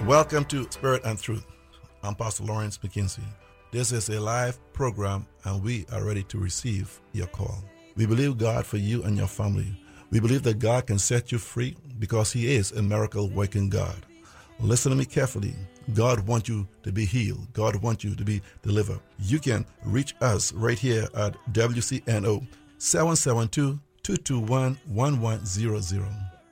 Welcome to Spirit and Truth. I'm Pastor Lawrence McKenzie. This is a live program and we are ready to receive your call. We believe God for you and your family. We believe that God can set you free because He is a miracle working God. Listen to me carefully. God wants you to be healed. God wants you to be delivered. You can reach us right here at WCNO 772-221-1100.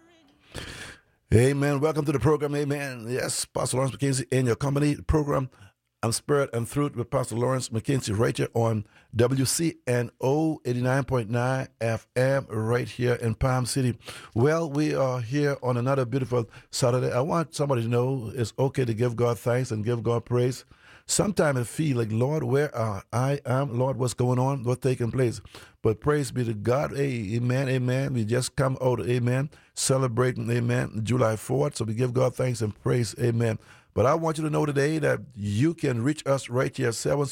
Amen. Welcome to the program. Amen. Yes, Pastor Lawrence McKenzie in your company. The program, I'm Spirit and Truth with Pastor Lawrence McKenzie right here on WCNO 89.9 FM right here in Palm City. Well, we are here on another beautiful Saturday. I want somebody to know it's okay to give God thanks and give God praise. Sometimes I feel like, Lord, where I am? Lord, what's going on? What's taking place? But praise be to God. Hey, amen, amen. We just come out, amen, celebrating, amen, July 4th. So we give God thanks and praise, amen. But I want you to know today that you can reach us right here,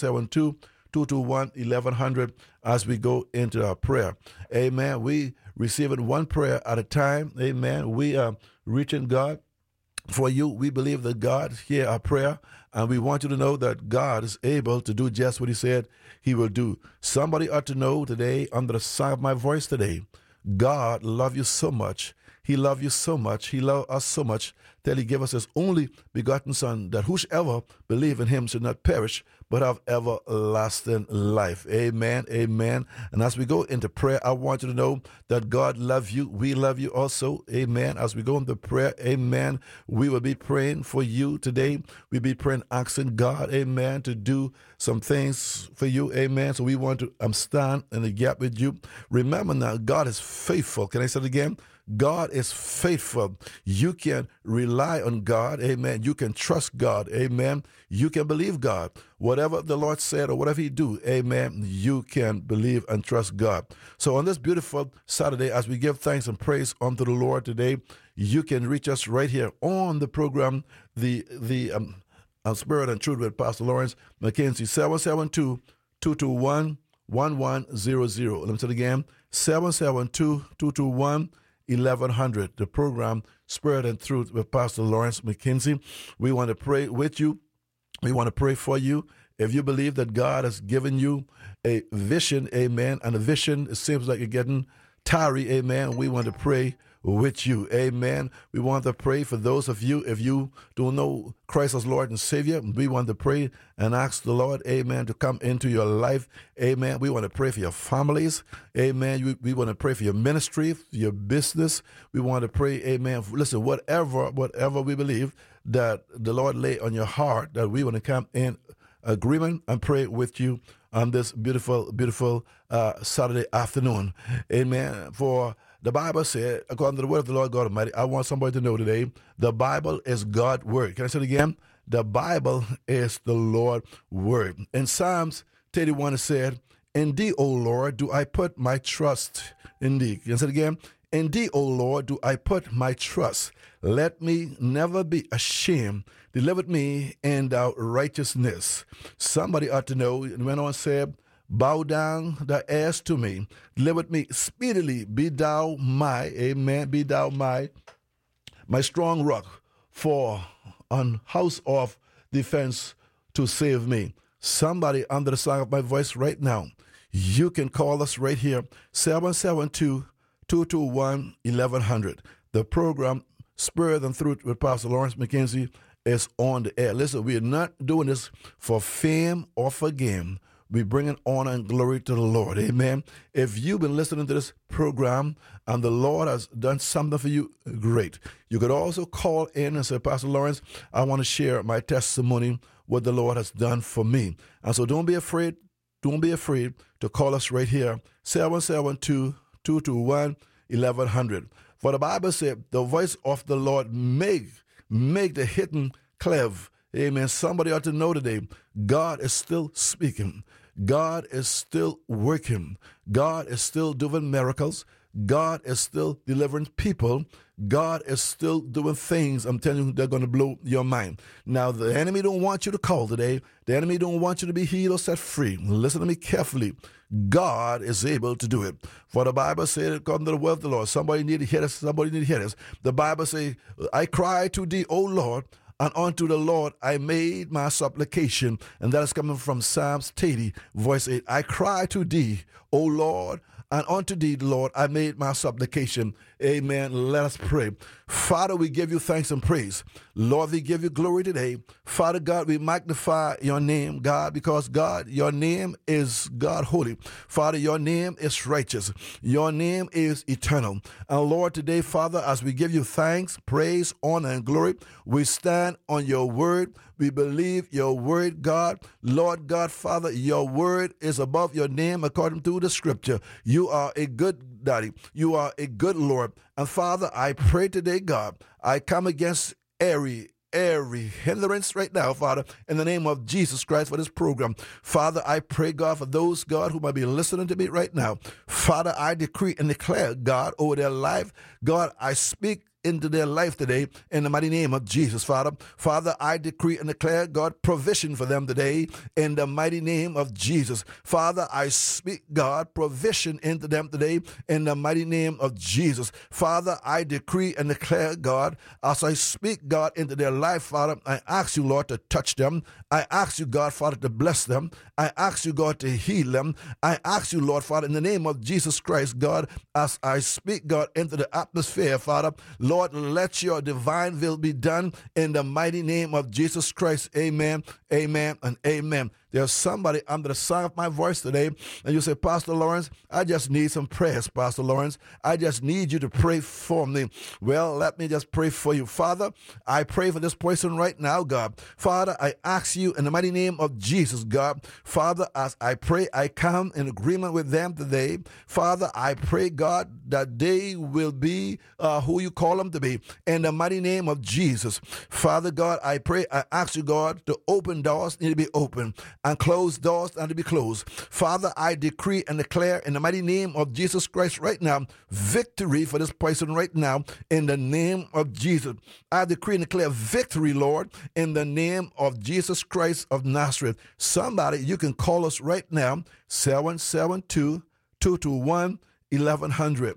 772-221-1100 as we go into our prayer. Amen. We receiving one prayer at a time. Amen. We are reaching God for you. We believe that God hears our prayer, and we want you to know that God is able to do just what He said He will do. Somebody ought to know today, under the sound of my voice today, God loves you so much. He loves you so much. He loves us so much that He gave us His only begotten Son, that whosoever believe in Him should not perish, but have everlasting life. Amen, amen. And as we go into prayer, I want you to know that God loves you. We love you also. Amen. As we go into prayer, amen, we will be praying for you today. We'll be praying, asking God, amen, to do some things for you. Amen. So we want to stand in the gap with you. Remember now, God is faithful. Can I say it again? God is faithful. You can rely on God. Amen. You can trust God. Amen. You can believe God. Whatever the Lord said or whatever He do, amen, you can believe and trust God. So on this beautiful Saturday, as we give thanks and praise unto the Lord today, you can reach us right here on the program, the Spirit and Truth with Pastor Lawrence McKenzie, 772-221-1100. Let me say it again, 772-221-1100. The program Spirit and Truth with Pastor Lawrence McKenzie. We want to pray with you. We want to pray for you. If you believe that God has given you a vision, amen, and a vision, it seems like you're getting tarry, amen, we want to pray with you, amen. We want to pray for those of you, if you don't know Christ as Lord and Savior, we want to pray and ask the Lord, amen, to come into your life, amen. We want to pray for your families, amen. We want to pray for your ministry, your business. We want to pray, amen. Listen, whatever we believe that the Lord lay on your heart, that we want to come in agreement and pray with you on this beautiful, beautiful Saturday afternoon. Amen. For the Bible said, according to the word of the Lord God Almighty, I want somebody to know today, the Bible is God's word. Can I say it again? The Bible is the Lord's word. In Psalms 31, it said, in Thee, O Lord, do I put my trust in Thee. Can I say it again? In Thee, O Lord, do I put my trust. Let me never be ashamed. Deliver me in Thy righteousness. Somebody ought to know, and went on and said, bow down thy ears to me. Deliver me speedily. Be Thou my, amen, be Thou my strong rock, for an house of defense to save me. Somebody under the sound of my voice right now, you can call us right here, 772-221-1100. The program Spirit and Truth with Pastor Lawrence McKenzie is on the air. Listen, we are not doing this for fame or for gain. We're bringing honor and glory to the Lord. Amen. If you've been listening to this program and the Lord has done something for you, great. You could also call in and say, Pastor Lawrence, I want to share my testimony, what the Lord has done for me. And so don't be afraid. Don't be afraid to call us right here, 772-221-1100. For the Bible said, the voice of the Lord make the hidden clear. Amen. Somebody ought to know today, God is still speaking. God is still working. God is still doing miracles. God is still delivering people. God is still doing things, I'm telling you, they're going to blow your mind. Now, the enemy don't want you to call today. The enemy don't want you to be healed or set free. Listen to me carefully. God is able to do it. For the Bible said, according to the word of the Lord, somebody need to hear this, somebody need to hear this. The Bible says, I cry to thee, O Lord, and unto the Lord I made my supplication. And that is coming from Psalms 80, verse 8. I cry to thee, O Lord, and unto thee, Lord, I made my supplication. Amen. Let us pray. Father, we give you thanks and praise. Lord, we give you glory today. Father God, we magnify your name, God, because God, your name is God holy. Father, your name is righteous. Your name is eternal. And Lord, today, Father, as we give you thanks, praise, honor, and glory, we stand on your word. We believe your word, God. Lord God, Father, your word is above your name according to the scripture. You are a good daddy. You are a good Lord. And Father, I pray today, God, I come against every hindrance right now, Father, in the name of Jesus Christ for this program. Father, I pray, God, for those, God, who might be listening to me right now. Father, I decree and declare, God, over their life. God, I speak into their life today in the mighty name of Jesus, Father. Father, I decree and declare, God, provision for them today in the mighty name of Jesus. Father, I speak, God, provision into them today in the mighty name of Jesus. Father, I decree and declare, God, as I speak, God, into their life, Father, I ask you, Lord, to touch them. I ask you, God, Father, to bless them. I ask you, God, to heal them. I ask you, Lord, Father, in the name of Jesus Christ, God, as I speak, God, into the atmosphere, Father, Lord, let your divine will be done in the mighty name of Jesus Christ. Amen, amen, and amen. There's somebody under the sound of my voice today, and you say, Pastor Lawrence, I just need some prayers, Pastor Lawrence. I just need you to pray for me. Well, let me just pray for you. Father, I pray for this person right now, God. Father, I ask you in the mighty name of Jesus, God. Father, as I pray, I come in agreement with them today. Father, I pray, God, that they will be who you call them to be. In the mighty name of Jesus. Father God, I pray, I ask you, God, to open doors need to be open, and closed doors need to be closed. Father, I decree and declare in the mighty name of Jesus Christ right now, victory for this person right now in the name of Jesus. I decree and declare victory, Lord, in the name of Jesus Christ of Nazareth. Somebody, you can call us right now, 772-221-1100.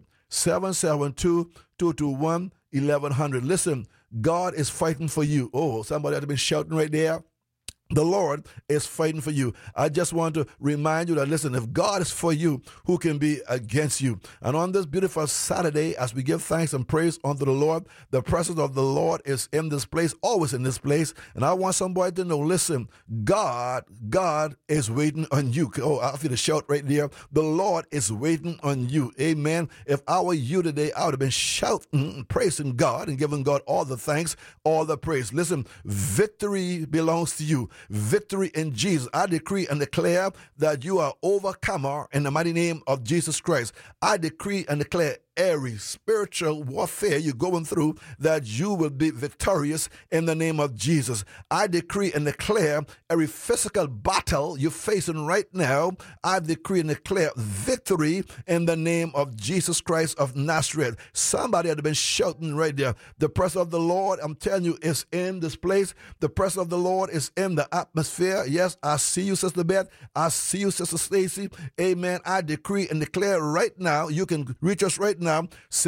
772-221-1100. Listen, God is fighting for you. Oh, somebody had been shouting right there. The Lord is fighting for you. I just want to remind you that, listen, if God is for you, who can be against you? And on this beautiful Saturday, as we give thanks and praise unto the Lord, the presence of the Lord is in this place, always in this place. And I want somebody to know, listen, God is waiting on you. Oh, I feel the shout right there. The Lord is waiting on you. Amen. If I were you today, I would have been shouting, praising God and giving God all the thanks, all the praise. Listen, victory belongs to you. Victory in Jesus. I decree and declare that you are overcomer in the mighty name of Jesus Christ. I decree and declare every spiritual warfare you're going through, that you will be victorious in the name of Jesus. I decree and declare every physical battle you're facing right now, I decree and declare victory in the name of Jesus Christ of Nazareth. Somebody had been shouting right there. The presence of the Lord, I'm telling you, is in this place. The presence of the Lord is in the atmosphere. Yes, I see you, Sister Beth. I see you, Sister Stacy. Amen. I decree and declare right now, you can reach us right now,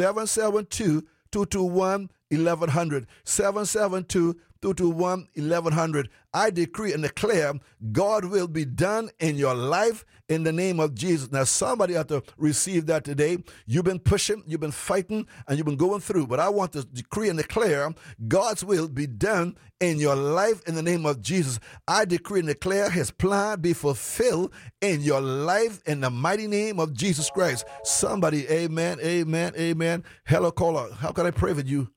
772-221-1100. 772-221-1100. I decree and declare God will be done in your life in the name of Jesus. Now, somebody had to receive that today. You've been pushing, you've been fighting, and you've been going through. But I want to decree and declare God's will be done in your life in the name of Jesus. I decree and declare his plan be fulfilled in your life in the mighty name of Jesus Christ. Somebody, amen, amen, amen. Hello, caller. How can I pray with you?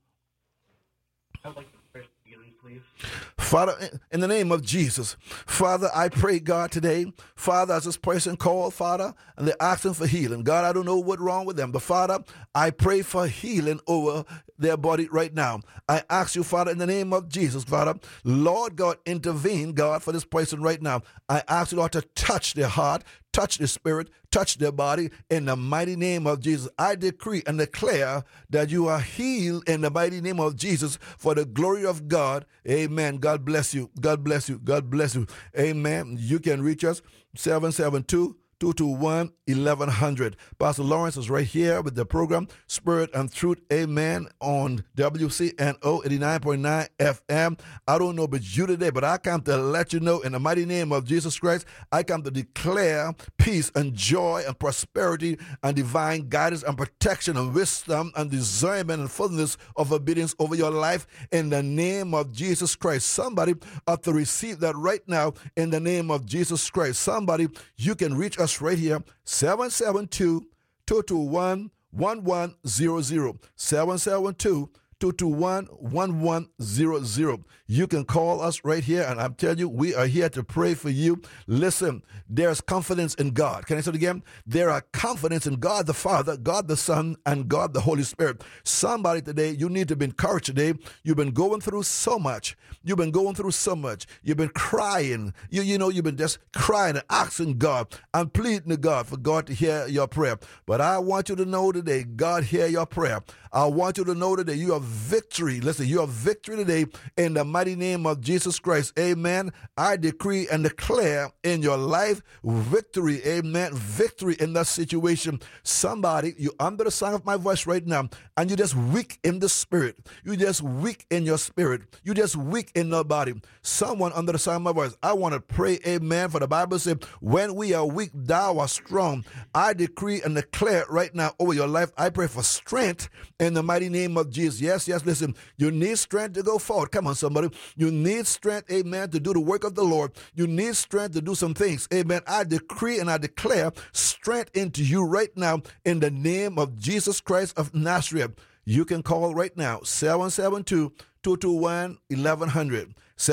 Father, in the name of Jesus, Father, I pray, God, today, Father, as this person called, Father, and they're asking for healing. God, I don't know what's wrong with them, but Father, I pray for healing over their body right now. I ask you, Father, in the name of Jesus, Father, Lord God, intervene, God, for this person right now. I ask you, Lord, to touch their heart, touch their spirit, touch their body in the mighty name of Jesus. I decree and declare that you are healed in the mighty name of Jesus for the glory of God. Amen. God bless you. God bless you. God bless you. Amen. You can reach us 772 221-1100. Pastor Lawrence is right here with the program Spirit and Truth, amen, on WCNO 89.9 FM. I don't know about you today, but I come to let you know in the mighty name of Jesus Christ, I come to declare peace and joy and prosperity and divine guidance and protection and wisdom and discernment and fullness of obedience over your life in the name of Jesus Christ. Somebody ought to receive that right now in the name of Jesus Christ. Somebody, you can reach us right here, 772-221-1100, 772-221-1100. You can call us right here, and I'm telling you, we are here to pray for you. Listen, there's confidence in God. Can I say it again? There are confidence in God the Father, God the Son, and God the Holy Spirit. Somebody today, you need to be encouraged today. You've been going through so much. You've been going through so much. You've been crying. You've been just crying and asking God and pleading to God for God to hear your prayer. But I want you to know today, God hear your prayer. I want you to know today you have victory. Listen, you have victory today in the mighty name of Jesus Christ. Amen. I decree and declare in your life victory. Amen. Victory in that situation. Somebody, you're under the sound of my voice right now, and you're just weak in the spirit. You're just weak in your spirit. You're just weak in the body. Someone under the sound of my voice, I want to pray, amen, for the Bible says, when we are weak, thou art strong. I decree and declare right now over your life, I pray for strength in the mighty name of Jesus. Yes, listen, you need strength to go forward. Come on, somebody. You need strength, amen, to do the work of the Lord. You need strength to do some things, amen. I decree and I declare strength into you right now in the name of Jesus Christ of Nazareth. You can call right now, 772-221-1100.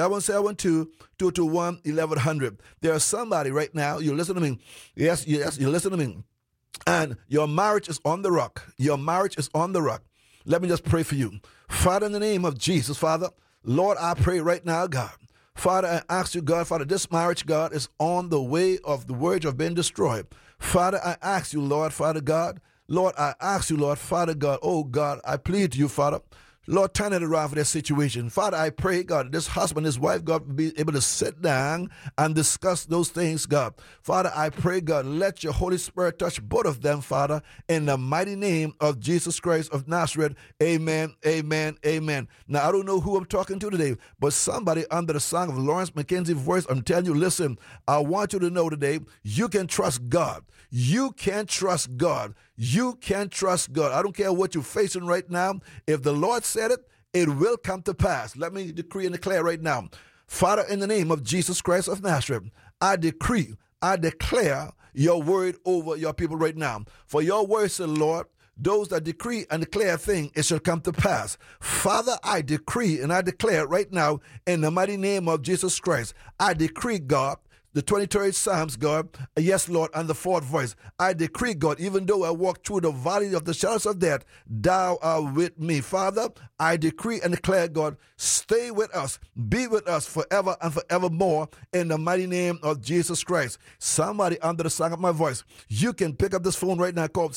772-221-1100. There's somebody right now, you listen to me. Yes, you listen to me. And your marriage is on the rock. Your marriage is on the rock. Let me just pray for you. Father, in the name of Jesus, Father, Lord, I pray right now, God. Father, I ask you, God, Father, this marriage, God, is on the way of the verge of being destroyed. Father, I ask you, Lord, Father God. Lord, I ask you, Lord, Father God, oh God, I plead to you, Father. Lord, turn it around for their situation. Father, I pray, God, this husband, his wife, God, will be able to sit down and discuss those things, God. Father, I pray, God, let your Holy Spirit touch both of them, Father, in the mighty name of Jesus Christ of Nazareth. Amen, amen, amen. Now, I don't know who I'm talking to today, but somebody under the sound of Lawrence McKenzie's voice, I'm telling you, listen, I want you to know today, you can trust God. You can trust God. You can trust God. I don't care what you're facing right now. If the Lord said it, it will come to pass. Let me decree and declare right now. Father, in the name of Jesus Christ of Nazareth, I decree, I declare your word over your people right now. For your word said, Lord, those that decree and declare a thing, it shall come to pass. Father, I decree and I declare right now in the mighty name of Jesus Christ, I decree, God, the 23rd Psalms, God, yes, Lord, and the fourth voice. I decree, God, even though I walk through the valley of the shadows of death, thou art with me. Father, I decree and declare, God, stay with us, be with us forever and forevermore in the mighty name of Jesus Christ. Somebody under the sound of my voice, you can pick up this phone right now, call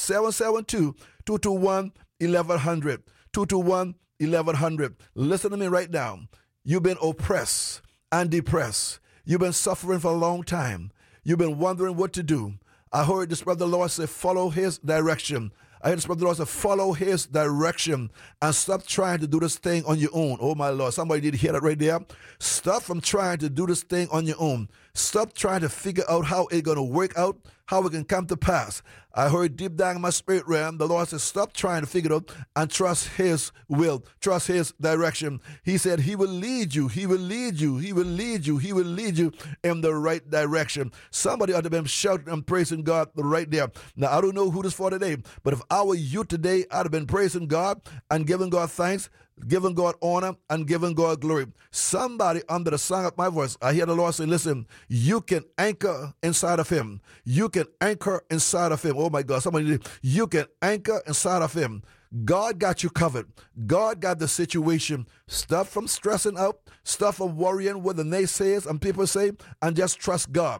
772-221-1100, 221-1100. Listen to me right now. You've been oppressed and depressed. You've been suffering for a long time. You've been wondering what to do. I heard the Spirit of the Lord say, follow his direction. I heard the Spirit of the Lord say, follow his direction and stop trying to do this thing on your own. Oh, my Lord. Somebody did hear that right there. Stop from trying to do this thing on your own. Stop trying to figure out how it's going to work out, how it can come to pass. I heard deep down in my spirit realm, the Lord said, stop trying to figure it out and trust his will, trust his direction. He said he will lead you, he will lead you, he will lead you, he will lead you in the right direction. Somebody ought to be shouting and praising God right there. Now, I don't know who this for today, but if I were you today, I'd have been praising God and giving God thanks, giving God honor, and giving God glory. Somebody under the sound of my voice, I hear the Lord say, listen, you can anchor inside of him. You can anchor inside of him. Oh my God, somebody, you can anchor inside of him. God got you covered. God got the situation. Stop from stressing out. Stop from worrying what the naysayers and people say, and just trust God.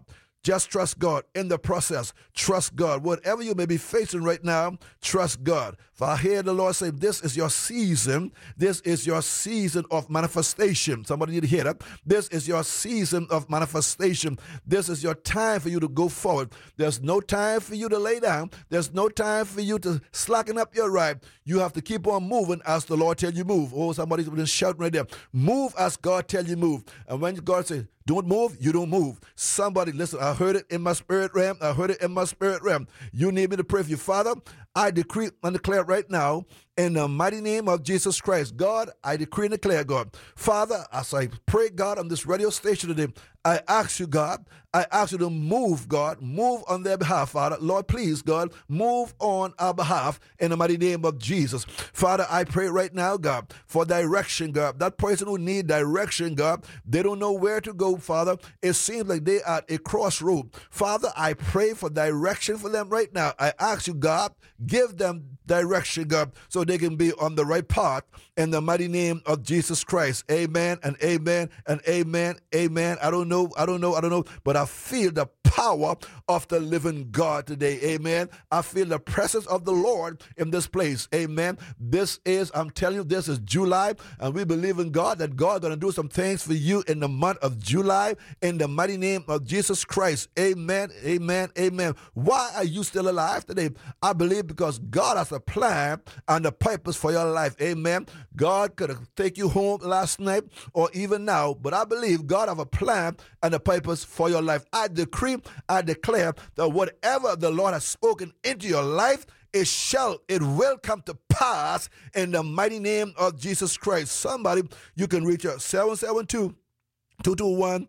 Just trust God in the process. Trust God. Whatever you may be facing right now, trust God. For I hear the Lord say, this is your season. This is your season of manifestation. Somebody need to hear that. This is your season of manifestation. This is your time for you to go forward. There's no time for you to lay down. There's no time for you to slacken up your ride. You have to keep on moving as the Lord tell you move. Oh, somebody's been shouting right there. Move as God tell you move. And when God says, don't move, you don't move. Somebody, listen, I heard it in my spirit realm. I heard it in my spirit realm. You need me to pray for you. Father, I decree and declare right now in the mighty name of Jesus Christ. God, I decree and declare, God. Father, as I pray, God, on this radio station today, I ask you, God, I ask you to move, God, move on their behalf, Father. Lord, please, God, move on our behalf in the mighty name of Jesus. Father, I pray right now, God, for direction, God. That person who need direction, God, they don't know where to go, Father. It seems like they are at a crossroad. Father, I pray for direction for them right now. I ask you, God, give them direction, God, so they can be on the right path in the mighty name of Jesus Christ. Amen and amen and amen. Amen. I don't know, but I feel the power of the living God today. Amen. I feel the presence of the Lord in this place. Amen. I'm telling you, this is July, and we believe in God that God is going to do some things for you in the month of July in the mighty name of Jesus Christ. Amen. Amen. Amen. Why are you still alive today? I believe because God has a plan and a purpose for your life. Amen. God could have taken you home last night or even now, but I believe God has a plan and a purpose for your life. I decree, I declare that whatever the Lord has spoken into your life, it will come to pass in the mighty name of Jesus Christ. Somebody, you can reach out 772-221-1100.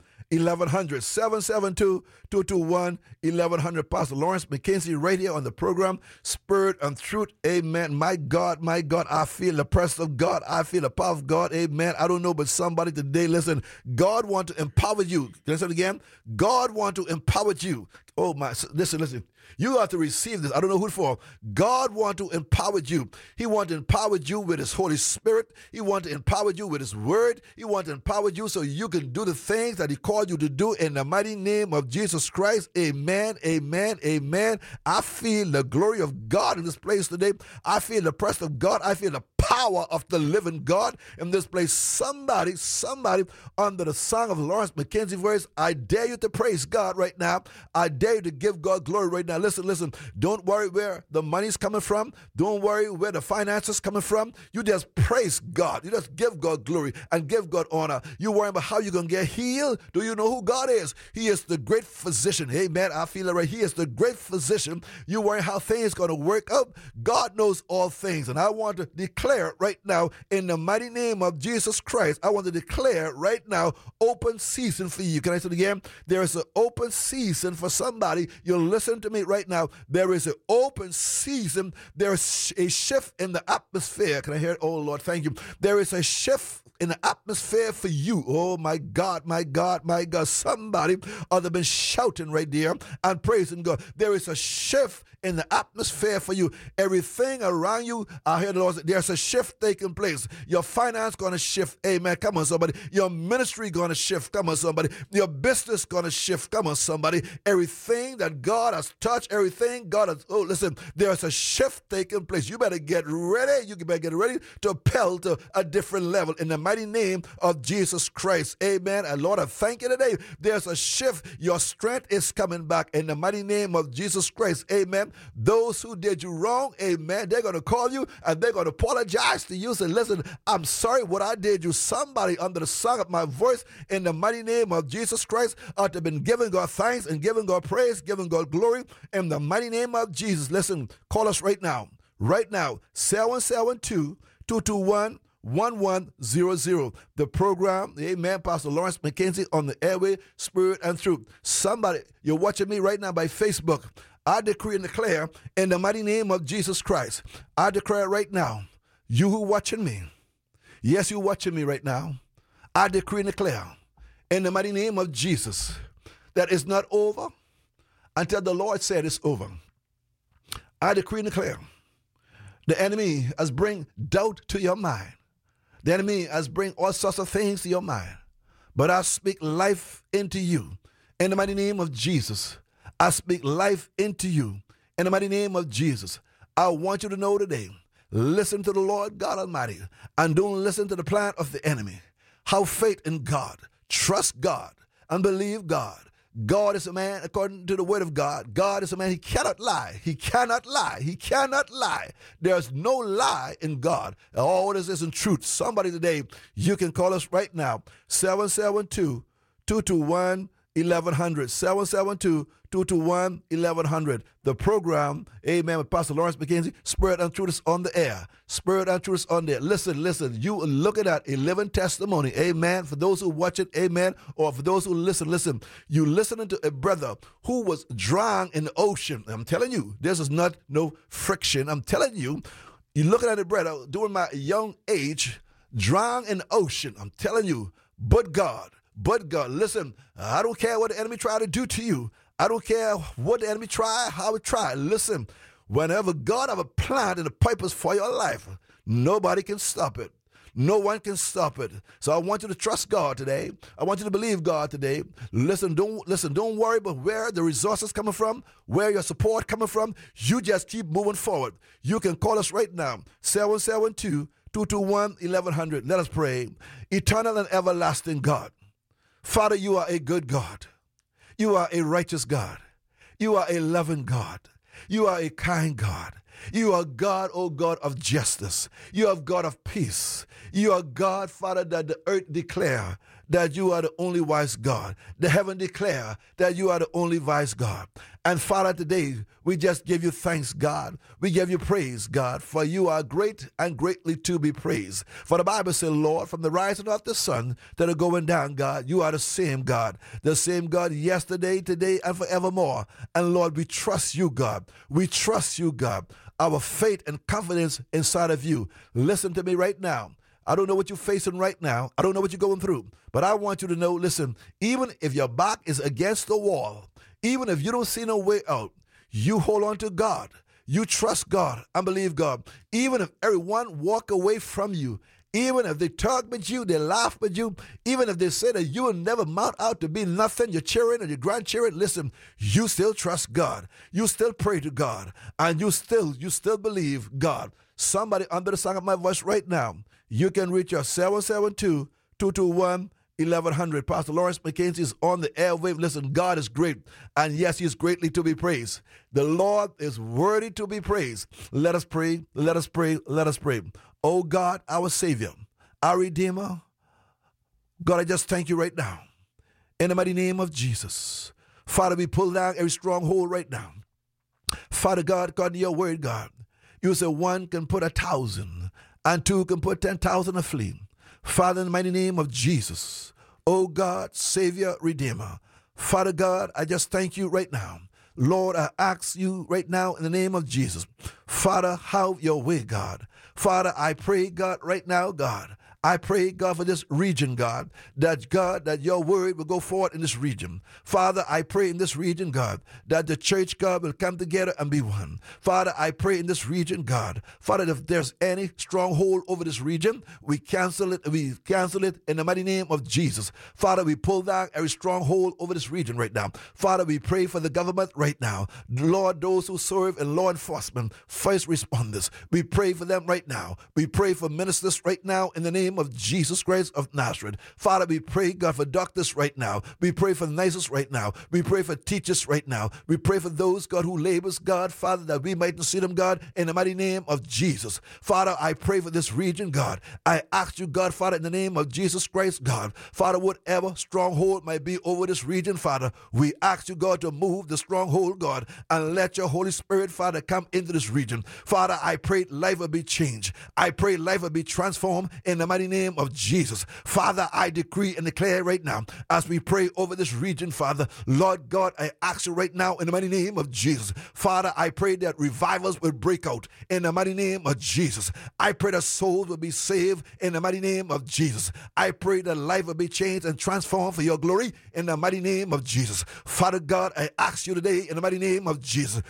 772-221-1100. Pastor Lawrence McKenzie right here on the program, Spirit and Truth. Amen. My God, I feel the presence of God. I feel the power of God. Amen. I don't know, but somebody today, listen, God wants to empower you. Listen again. God wants to empower you. Oh my, listen. You have to receive this. I don't know who for. God wants to empower you. He wants to empower you with His Holy Spirit. He wants to empower you with His Word. He wants to empower you so you can do the things that He called you to do in the mighty name of Jesus Christ. Amen, amen, amen. I feel the glory of God in this place today. I feel the presence of God. I feel the power of the living God in this place. Somebody under the song of Lawrence McKenzie voice, I dare you to praise God right now. I dare you to give God glory right now. Listen. Don't worry where the money's coming from. Don't worry where the finances coming from. You just praise God. You just give God glory and give God honor. You worry about how you're going to get healed. Do you know who God is? He is the great physician. Amen. I feel it right. He is the great physician. You worry how things going to work out. God knows all things. And I want to declare right now in the mighty name of Jesus Christ, I want to declare right now open season for you. Can I say it again? There is an open season for somebody. You'll listen to me right now. There is an open season. There's a shift in the atmosphere. Can I hear it? Oh Lord, thank you. There is a shift in the atmosphere for you. Oh my God. Somebody ought to have been shouting right there and praising God. There is a shift in the atmosphere for you. Everything around you, I hear the Lord say, there's a shift taking place. Your finance going to shift. Amen. Come on, somebody. Your ministry going to shift. Come on, somebody. Your business going to shift. Come on, somebody. Everything that God has touched, everything God has, listen, there's a shift taking place. You better get ready. You better get ready to propel to a different level in the mighty name of Jesus Christ. Amen. And Lord, I thank you today. There's a shift. Your strength is coming back in the mighty name of Jesus Christ. Amen. Those who did you wrong, amen, they're going to call you and they're going to apologize to you. Say, listen, I'm sorry what I did you. Somebody under the sound of my voice in the mighty name of Jesus Christ ought to have been giving God thanks and giving God praise, giving God glory in the mighty name of Jesus. Listen, call us right now. 772-221-1100. The program, amen, Pastor Lawrence McKenzie on the airway, Spirit and Truth. Somebody, you're watching me right now by Facebook. I decree and declare in the mighty name of Jesus Christ. I declare right now, you who watching me, yes, you watching me right now. I decree and declare in the mighty name of Jesus that it's not over until the Lord said it's over. I decree and declare the enemy has bring doubt to your mind. The enemy has bring all sorts of things to your mind. But I speak life into you In the mighty name of Jesus, I speak life into you. In the mighty name of Jesus, I want you to know today, listen to the Lord God Almighty and don't listen to the plan of the enemy. Have faith in God. Trust God and believe God. God is a man, according to the word of God. God is a man, he cannot lie. He cannot lie. He cannot lie. There's no lie in God. All this is in truth. Somebody today, you can call us right now, 772-221-1100, 772-221-1100. The program, amen, with Pastor Lawrence McKenzie, Spirit and Truth is on the air. Spirit and Truth is on there. Listen, you are looking at a living testimony, amen. For those who watch it, amen, or for those who listen. You listening to a brother who was drowned in the ocean. I'm telling you, this is not no friction. I'm telling you, you're looking at a brother during my young age, drowned in the ocean. I'm telling you, but God, listen, I don't care what the enemy try to do to you. I don't care what the enemy try, how it try. Listen, whenever God have a plan and a purpose for your life, nobody can stop it. No one can stop it. So I want you to trust God today. I want you to believe God today. Listen, don't worry about where the resources coming from, where your support coming from. You just keep moving forward. You can call us right now, 772-221-1100. Let us pray. Eternal and everlasting God. Father, you are a good God. You are a righteous God. You are a loving God. You are a kind God. You are God, O God of justice. You are God of peace. You are God, Father, that the earth declare that you are the only wise God. The heaven declare that you are the only wise God. And Father, today, we just give you thanks, God. We give you praise, God, for you are great and greatly to be praised. For the Bible says, Lord, from the rising of the sun to the going down, God, you are the same God yesterday, today, and forevermore. And Lord, we trust you, God. We trust you, God. Our faith and confidence inside of you. Listen to me right now. I don't know what you're facing right now. I don't know what you're going through. But I want you to know, listen, even if your back is against the wall, even if you don't see no way out, you hold on to God. You trust God and believe God. Even if everyone walk away from you, even if they talk with you, they laugh with you, even if they say that you will never mount out to be nothing, your children and your grandchildren, listen, you still trust God. You still pray to God. And you still believe God. Somebody under the sound of my voice right now, you can reach us 772-221-1100. Pastor Lawrence McKenzie is on the airwave. Listen, God is great. And yes, he is greatly to be praised. The Lord is worthy to be praised. Let us pray. Let us pray. Let us pray. Oh God, our Savior, our Redeemer, God, I just thank you right now. In the mighty name of Jesus. Father, we pull down every stronghold right now. Father God, according to your word, God, you say one can put 1,000 and two can put 10,000 to flee. Father, in the mighty name of Jesus, oh God, Savior, Redeemer, Father God, I just thank you right now. Lord, I ask you right now in the name of Jesus, Father, have your way, God. Father, I pray, God, right now, God, I pray, God, for this region, God, that your word will go forward in this region. Father, I pray in this region, God, that the church, God, will come together and be one. Father, I pray in this region, God, Father, if there's any stronghold over this region, we cancel it in the mighty name of Jesus. Father, we pull down every stronghold over this region right now. Father, we pray for the government right now. Lord, those who serve in law enforcement, first responders, we pray for them right now. We pray for ministers right now in the name of Jesus Christ of Nazareth. Father, we pray, God, for doctors right now. We pray for nurses right now. We pray for teachers right now. We pray for those, God, who labors, God, Father, that we might see them, God, in the mighty name of Jesus. Father, I pray for this region, God. I ask you, God, Father, in the name of Jesus Christ, God, Father, whatever stronghold might be over this region, Father, we ask you, God, to move the stronghold, God, and let your Holy Spirit, Father, come into this region. Father, I pray life will be changed. I pray life will be transformed in the mighty name of Jesus. Father, I decree and declare right now, as we pray over this region, Father, Lord God, I ask you right now in the mighty name of Jesus. Father, I pray that revivals will break out in the mighty name of Jesus. I pray that souls will be saved in the mighty name of Jesus. I pray that life will be changed and transformed for your glory in the mighty name of Jesus. Father God, I ask you today in the mighty name of Jesus. Oh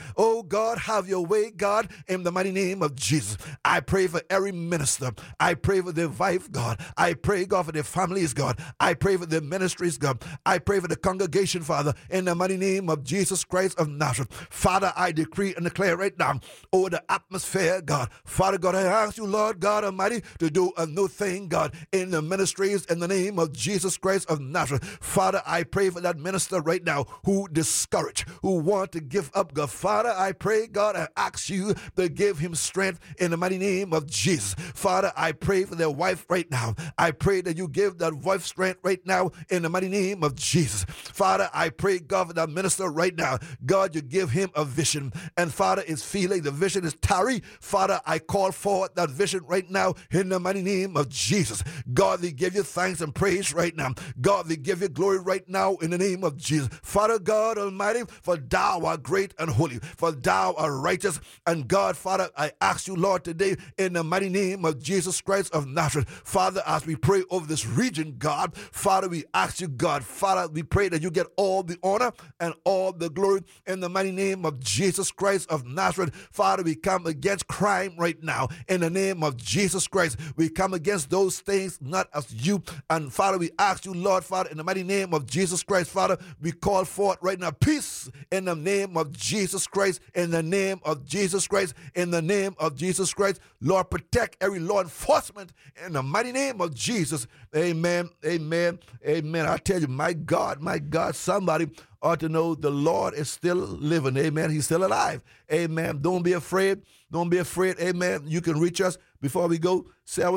God, have your way, God, in the mighty name of Jesus. I pray for every minister. I pray for their wife, God. I pray, God, for their families, God. I pray for their ministries, God. I pray for the congregation, Father, in the mighty name of Jesus Christ of Nazareth. Father, I decree and declare right now over the atmosphere, God. Father God, I ask you, Lord God Almighty, to do a new thing, God, in the ministries in the name of Jesus Christ of Nazareth. Father, I pray for that minister right now who discouraged, who want to give up, God. Father, I pray, God, I ask you to give him strength in the mighty name of Jesus. Father, I pray for their wife right now. I pray that you give that wife strength right now in the mighty name of Jesus. Father, I pray, God, for that minister right now. God, you give him a vision. And Father, is feeling the vision is tarry. Father, I call forth that vision right now in the mighty name of Jesus. God, we give you thanks and praise right now. God, we give you glory right now in the name of Jesus. Father God Almighty, for thou art great and holy, for thou art righteous. And God, Father, I ask you, Lord, today in the mighty name of Jesus Christ of Nazareth, Father, as we pray over this region, God, Father, we ask you, God, Father, we pray that you get all the honor and all the glory in the mighty name of Jesus Christ of Nazareth. Father, we come against crime right now in the name of Jesus Christ. We come against those things not as you. And Father, we ask you, Lord, Father, in the mighty name of Jesus Christ, Father, we call forth right now peace in the name of Jesus Christ, in the name of Jesus Christ, in the name of Jesus Christ. Lord, protect every law enforcement in the mighty name of Jesus. Amen, amen, amen. I tell you, my God, somebody ought to know the Lord is still living. Amen. He's still alive. Amen. Don't be afraid. Don't be afraid. Amen. You can reach us before we go.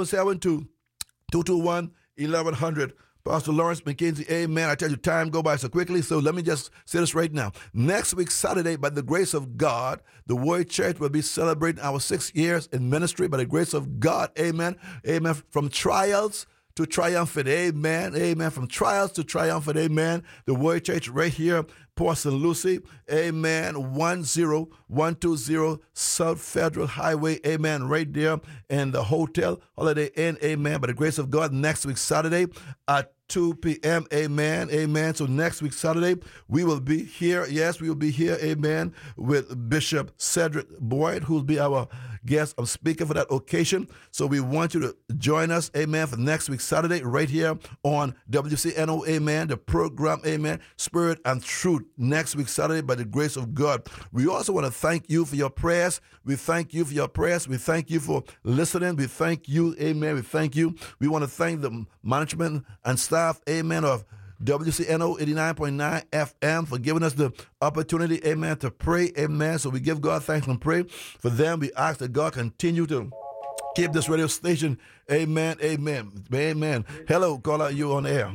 772-221-1100. Pastor Lawrence McKenzie, amen. I tell you, time go by so quickly, so let me just say this right now. Next week, Saturday, by the grace of God, the Word Church will be celebrating our 6 years in ministry by the grace of God, amen. Amen. From trials to triumphant, amen, amen. From trials to triumphant, amen. The Word Church right here, Port St. Lucie, amen, 10120 South Federal Highway, amen, right there in the Hotel Holiday Inn, amen. By the grace of God, next week, Saturday at 2 p.m., amen, amen. So next week, Saturday, we will be here, yes, we will be here, amen, with Bishop Cedric Boyd, who will be our guest of speaker for that occasion. So we want you to join us, amen, for next week, Saturday, right here on WCNO, amen, the program, amen, Spirit and Truth, next week, Saturday, by the grace of God. We also want to thank you for your prayers. We thank you for your prayers. We thank you for listening. We thank you, amen, we thank you. We want to thank the management and staff, amen, of WCNO 89.9 FM for giving us the opportunity, amen, to pray, amen. So we give God thanks and pray for them. We ask that God continue to keep this radio station, amen, amen, amen. Hello, caller, you on the air?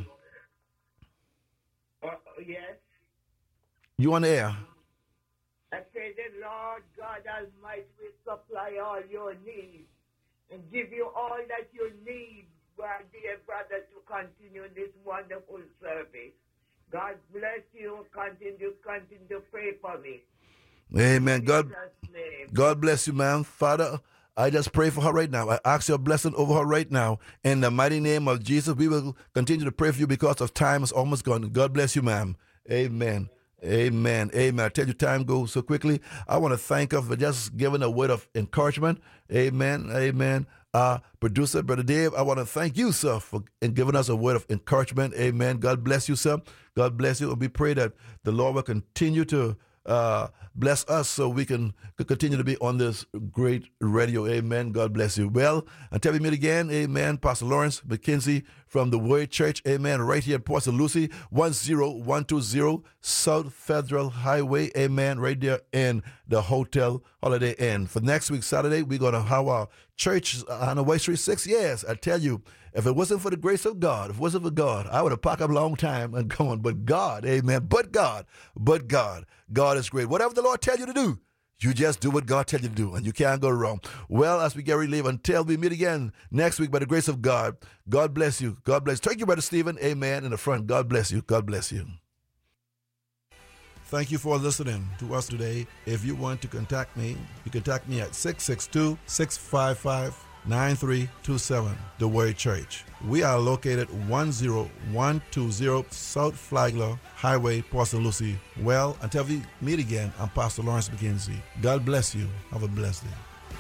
Yes. You on the air? I say the Lord God Almighty will supply all your needs and give you all that you need, my dear brother, to continue this wonderful service. God bless you. Continue to pray for me. Amen. God bless you, ma'am. Father, I just pray for her right now. I ask your blessing over her right now. In the mighty name of Jesus, we will continue to pray for you because of time is almost gone. God bless you, ma'am. Amen. Amen. Amen. I tell you, time goes so quickly. I want to thank her for just giving a word of encouragement. Amen. Amen. Producer, Brother Dave, I want to thank you, sir, for giving us a word of encouragement. Amen. God bless you, sir. God bless you. And we pray that the Lord will continue to bless us so we can continue to be on this great radio. Amen. God bless you. Well, until we meet again, amen. Pastor Lawrence McKenzie from the Word Church, amen, right here in Port St. Lucie, 10120 South Federal Highway, amen, right there in the Hotel Holiday Inn. For next week, Saturday, we're going to have our church anniversary 6 years. I tell you, if it wasn't for the grace of God, if it wasn't for God, I would have packed up a long time and gone. But God, amen, but God, God is great. Whatever the Lord tells you to do, you just do what God tells you to do, and you can't go wrong. Well, as we get ready to leave, until we meet again next week by the grace of God, God bless you. God bless you. Thank you, Brother Stephen. Amen. In the front, God bless you. God bless you. Thank you for listening to us today. If you want to contact me, you can contact me at 662-655 9327, The Word Church. We are located 10120 South Flagler Highway, Port St. Lucie. Well, until we meet again, I'm Pastor Lawrence McKenzie. God bless you. Have a blessed day.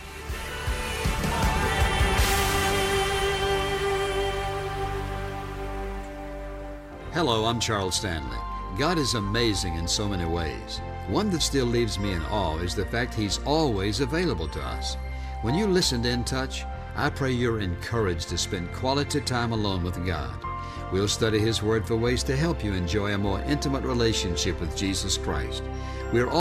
Hello, I'm Charles Stanley. God is amazing in so many ways. One that still leaves me in awe is the fact He's always available to us. When you listen to In Touch, I pray you're encouraged to spend quality time alone with God. We'll study His Word for ways to help you enjoy a more intimate relationship with Jesus Christ. We're